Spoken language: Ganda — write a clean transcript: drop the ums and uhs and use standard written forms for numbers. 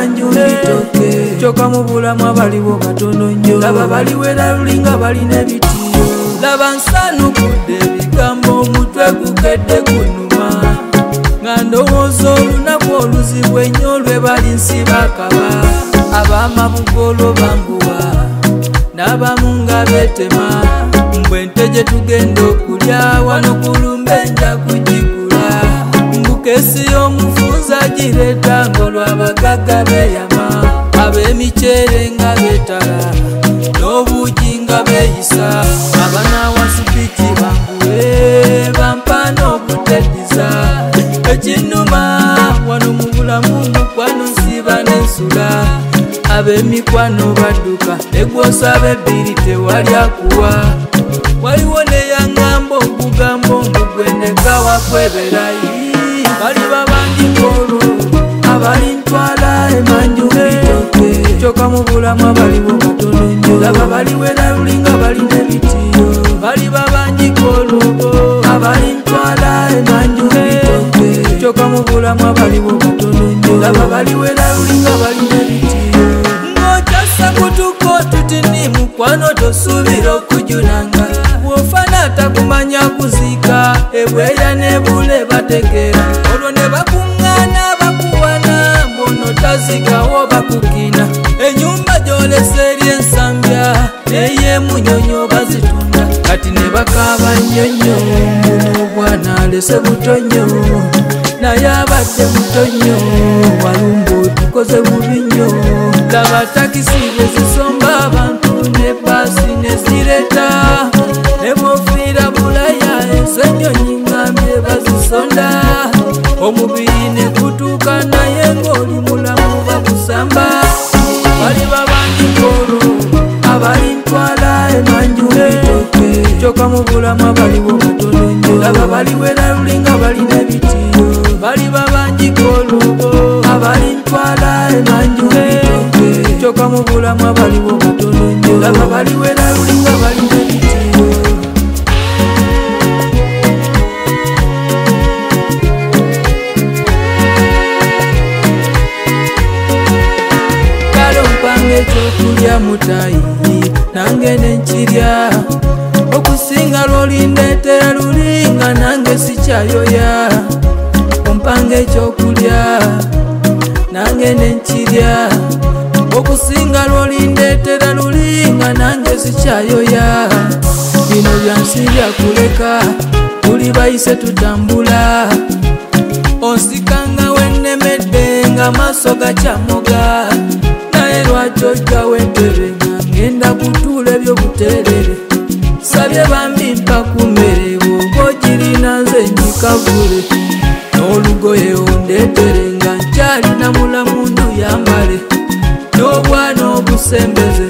emanju bitoke kyoka mu bulamu abaliwo batono nnyo laba baliwera lulinga balina ebitiyo laba nsanukudde ebigambo omutwe gukedde gunuma nga ndowooza olunaku oluzibu ennyo olwe bali nsi bakaba ab'amabugolo banguwa n'abamu nga beetema mbwe nte gye tugenda okulya wano kulumbe nja kugigula mbukesi y'omufunza gireeta ng'olwabagagga beeyama ab'emiceere nga beetala n'obuugi nga beeyisa abanaawasipiki banguwe bampa n'obuteddiza ekinnuma wano mu bulamu mukwano nsiba n'ensula ab'emikwano badduka negwosaba ebbiri tewali akuwa waliwo neyaŋŋamba okugambo ngugwendeka wakweberayi bali babandikolo abali ntwala emanju bitoke kyoka mu bulamu abaliwo batono nnyo laba baliwera lulinga balina ebitiyo bali babandikolo abali ntwala emanju bitoke kyoka mu bulamu abaliwo batono nnyo laba baliwera lulinga balina ebitiyo kutuko tutini mukwano tosuubira okujunanga bw'ofana takumanya kuziika ebweya nebule bategeera olwo ne bakuŋŋaana bakuwana mbono tazikawo bakukina ennyumba gy'olesa eri ensambya n'ey'emunyonyo bazitunda kati ne bakaaba nnyonnyo mbuno obwana alese buto nnyo naye abadde muto nnyo walumba otukoze bubi nnyo laba takisi bezisomba abantu ne baasi ne zireeta ne bwofiira bulaya ensenyonyi ngambye bazisonda omubiri ne gutuuka naye ng'oli mulamu bakusamba bali babandikolo abali ntwala emanju bitoke kyoka mu bulamu abaliwo batono nnyo laba baliwera lulinga balina ebitiyo bali babandikolo abali ntwala emanju bitoke kyoka mu bulamu abaliwo batono nnyo laba baliwera lulinga balina ebitiyo kale ompanga ekyokulya mutayi nange nenkirya okusinga lw'olindeetera lulinga nange sikyayoya ompanga ekyokulya nange nenkirya okusinga lw'olindeetera lulinga nange sikyayoya bino byansi byakuleka tuli bayise tutambula onsikanga wennemedde nga maaso gakyamoga naye lwaki ojja wenterenga ngenda kutuula ebyobuteerere sabye bambi mpa ku mmere bw'oba ogirina nze nyikavule n'olugoye ondeetere nga nkyalina mulamu nduyambale n'obwana obusembeze